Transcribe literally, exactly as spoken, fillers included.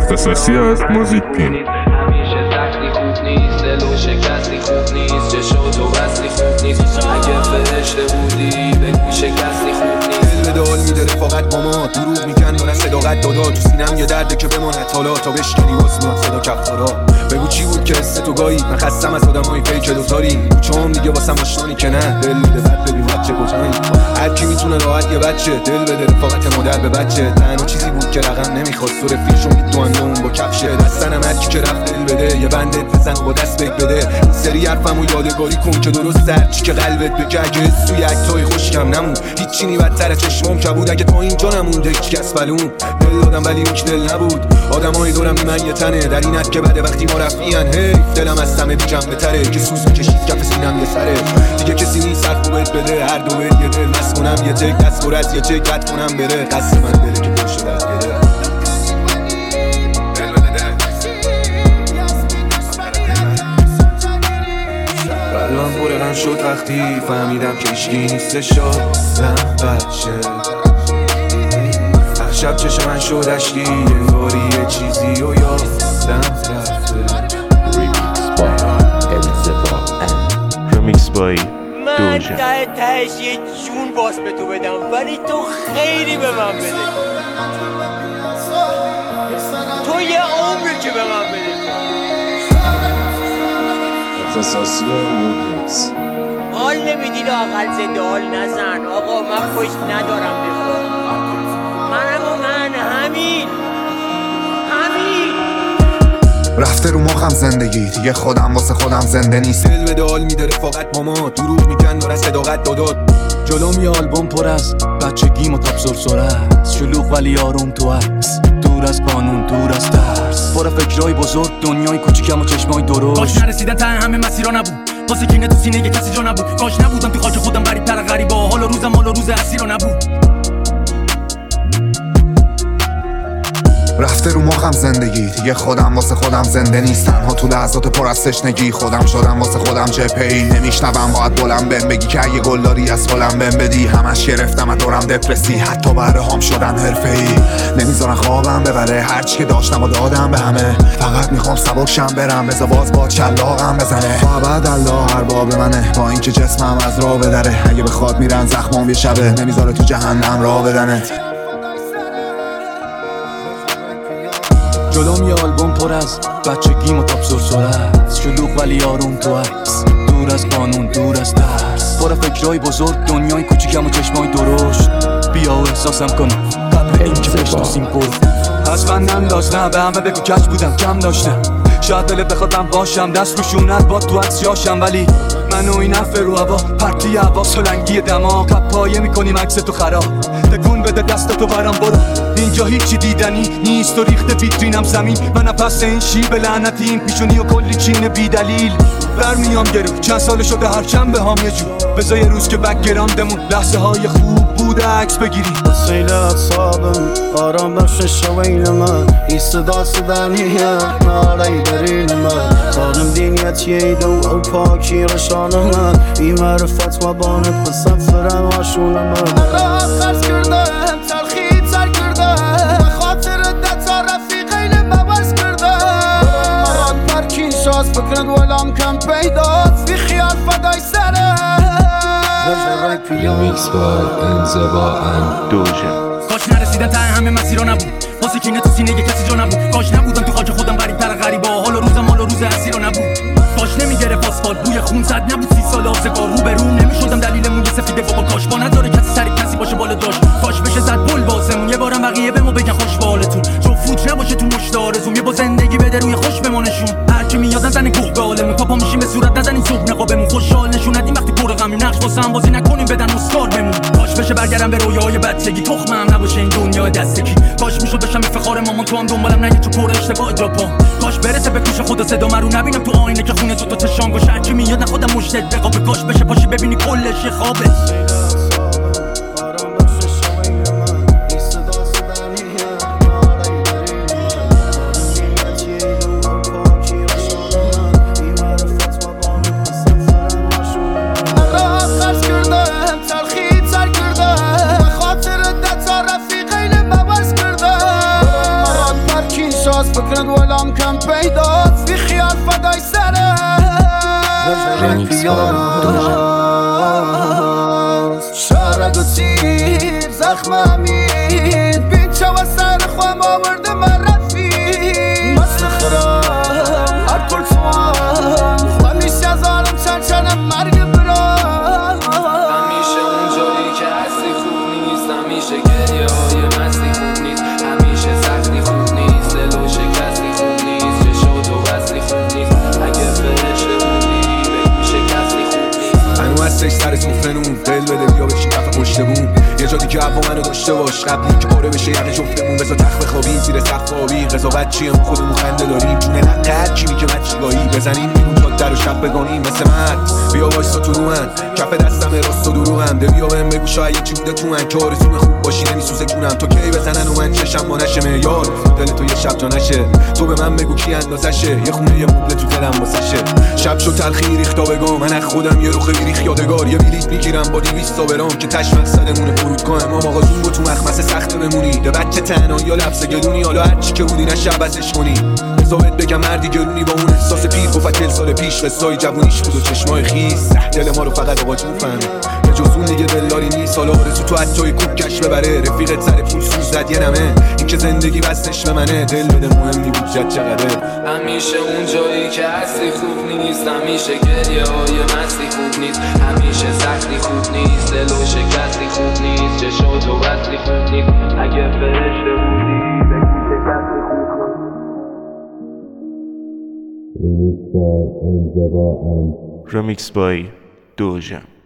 اختصاصی از موزیک پین. همیشه سختی خوب نیست، دل و شکستی خوب نیست، چه شد و بستی خوب نیست. اگه فرشته بودی بگو شکستی خوب نیست. دل به دال میده رفاقت با ما، دروغ میگن دونه صداقت دادا. تو سینم یه درده که بماند حالا تا بشکنی واسه میاد صدا کفتارا. بگو چی بود که حس تو گاهی من خستم از آدمای فیک دوتاری. چون دیگه واسم آشنانی که نه دل میده بعد ببین بچه کجایی. هر کی میتونه راحت یه بچه دل بده رفاقت مادر به بچه. تنها چیزی بود که رقم نمیخواست تو رفیقشو میدوند اون با کفشه. دستنم هر کی که رفت دل بده یه بندت بزن و با دست بک بده. این سری حرفمو یادگاری کن که درست هرچی که قلبت بگه. اگه حس توی اکتای خوشکم نمون هیچی نی بدتر چشمام کبود. اگه تا اینجا نمونده هیچ کس بلون دل دادم ولی هیچ دل نبود. آدمای دورم بی من یه تنه در اینت که بده وقتی ما رفیان. هی دلم از همه بی جنبه تره که سوزو کشید کف سینم یه سره. دیگه کسی نیست حرف خوبت بده هر دو یه دل مست کنم یه تک دست خور از یه چک قد کنم بره. قصد من دله که پر شده از گره. قلبم برنم شد وقتی فهمیدم که ایشگی نیسته شدم بچه. هر شب چشم من شد عشقی انگاری یه چیزی و یادم رفته. رمیکس بای من ته تهش یه جون باز به تو بدم ولی تو خیلی به من بده. تو یه عمری که به من بده. اختصاصی موزیکس. حال نمیدی لااقل زنده حال نزن آقا. من پشت ندارم بخور. منم و من همین همین رفته رو مخم زندگی دیگه خودم واسه خودم زنده نیست. دل به دال میده رفاقت با ما دروغ میگن داره صداقت داداد. جلوم یه آلبوم پر از بچگیم و تاب سرسره است. شلوغ ولی آروم تو عکس دور از قانون دور از ترس. پر فکرای بزرگ دنیای کوچیکم و چشمای درشت. کاش نرسیدن ته همه مسیرا نبود واسه کینه تو سینه یه کسی جا نبود. کاش نبودم تو خاک خودم غریب تر غریبا. حالا روزم حالا روز اسیرا نبود. رفته رو مخم زندگی دیگه خودم واسه خودم زنده نیست. تنها تو لحظات پر از تشنگی خودم شدم واسه خودم جبهه‌ای. نمیشنوم باید بلند بهم بگی که اگه گلداری از فلم بهم بدی. همش گرفتم از دورم دپرسی حتی بهره‌هام شدن حرفه‌ای. نمیذارن خوابم ببره هرچی که داشتم و دادم به همه. فقط میخوام سبک شم برم بذار باز با چلاقم بزنه. بعد الله هر باب منه با اینکه جسمم از راه بدره. اگه بخواد میرن زخمام یه شبه نمیذاره تو جهنم راه بدنه. جلوم یه آلبوم پر از بچگیم و تاب سرسره است. شلوغ ولی آروم تو عکس دور از قانون دور از ترس. پر فکرای بزرگ دنیای کوچیکم و چشمای درشت. بیا و احساسم کنم قبل اینکه بشناسیم پر. از من ننداز به همه بگو کج بودم کم داشتم. شاید دلت بخواد من باشم دست رو شونت با تو عکس جاشم. ولی من و این عفه رو هوا پرتی هوا سلنگی دماغ. پایه میکنیم عکس تو خراب تکون بده دستتو برام برو. اینجا هیچی دیدنی نیست و ریخته ویترینم زمین. من پس این شیب لعنتی این پیشونی و کلی چین بی دلیل. برمیام گرو چند سال شده هر چند به هم یه جو. بذار یه روز که بکگراندمون لحظه های خوب بوده عکس بگیری. سیل اعصابم آرام بخش شوین من. این صدا صدنیه نالی برین من. سالم دینیتیه دو او پاکی رشان من. بی معرفت و بانت به سفرم آشون من. را قرض کرده تلخی تر کرده خاطر دتا رفیقین مبرز کرده. مراد مرکین شاز فکرد ولام کم پیداست بی خیال فدای سره. رمیکس بای انزبا ان دوژه. کاش نرسیدن ته همه مسیرا نبود واسه کینه تو سینه یه کسی جا نبود. کاش نبودم تو خاک خودم غریب تر غریبا. حالا روزم حالا روز اسیرا نبود. کاش نمیگرفت آسفالت بوی خون زد نبود سی سال آسفا. رو به رو نمیشدم دلیل موی سفیده بابا. کاش با نداره کسی سری کسی باشه بالا داشت. کاش بشه زد پل واسمون یه بارم بقیه به ما بگن خوش به حالتون. جو فوت نباشه تو مشت آرزوم یه با زندگی بده روی خوش بمانشون. هر کی میاد نزنه کوه به حالمون تا پا میشیم به صورت نزنین صبح نقابمون. خوشحال نشون ندیم وقتی پر غمیم. نقش واسه هم بازی نکنیم بدن اسکار بمون. کاش بشه برگردم به رویاهای بچگی تخمم نباشه این دنیا دستکی. کاش میشد بشم افتخار مامان تو هم دنبالم نگه تو پر اشتباه جاپان. کاش برسه به گوش خدا صدا من رو نبینم تو آینه که خونه تو تو چشام گوش. هر کی میاد نه خودم مشتت بقابه. کاش بشه پاشی ببینی کلش یه خوابه. فکرت ولام کم پیداست بی خیال فدای سره شارد و تیر زخم امید بین چه و سر خوام آورده من رفیق مست خرام هر کل توان همیشه از آرم چند چند مرگ برام همیشه اون جایی که هستی خوب نیست همیشه گریه های مستی خوب نیست همیشه سختی خوب نیست دل و شکستی خوب نیست چه شد و بستی خوب نیست اگه فرشته بودی بگو شکستی خوب نیست هنو هستش سر سفرنون دل بده بیا بشین کف پشت بوم یه جا دیگه هوا منو داشته باش قبلی که پاره بشه یقه جفتمون بذار تخت بخوابیم زیر سقف آبی قضاوت چیه ما خودمون خنده داریم چونه نقد چی میگه من چیگاهی بزنیم بیرون تا در و شب بگانیم مثل مرد بیا وایسا تو رو من کف دستم راست و دروغم ده بیا بهم بگو شاید چی بوده تو من که آرزوم خوب باشی نمیسوزه کنم تو کی بزنن و من چشم ما نشه معیار دل تو یه شب جا نشه تو به من بگو کی اندازشه یه خونه یه مبل تو دلم واسشه شب شو تلخی ریختا بگم من از خودم یه رو خیلی ریخ یادگار یه بلیط میگیرم با دویست تا برام که تش مقصدمونه فرودگاه ما آغازون با تو مخمسه سخته بمونی ده بچه تنها یا لفظ گلونی حالا هرچی که بودی نشه عوضش کنی بذارت بگم مردی گلونی با اون احساس پیر گفت چهل سال پیش قصای جوونیش بود و چشمای خیس دل ما رو فقط آقا جون فهمه به جز اون دیگه دلداری نیست حالا آرزو تو حتی کوک کش ببره رفیقت سر پول سوز زد یه نمه این که زندگی وزنش به منه دل بده مهم نی بود جد چقدره همیشه اون جایی که هستی خوب نیست همیشه گریه های مستی خوب نیست همیشه سختی خوب نیست دل و شکستی خوب نیست چه شد و بستی خوب نیست اگه فرشته بودی بگو شکستی خوب Remixed by Anzaba and Remixed by Doja.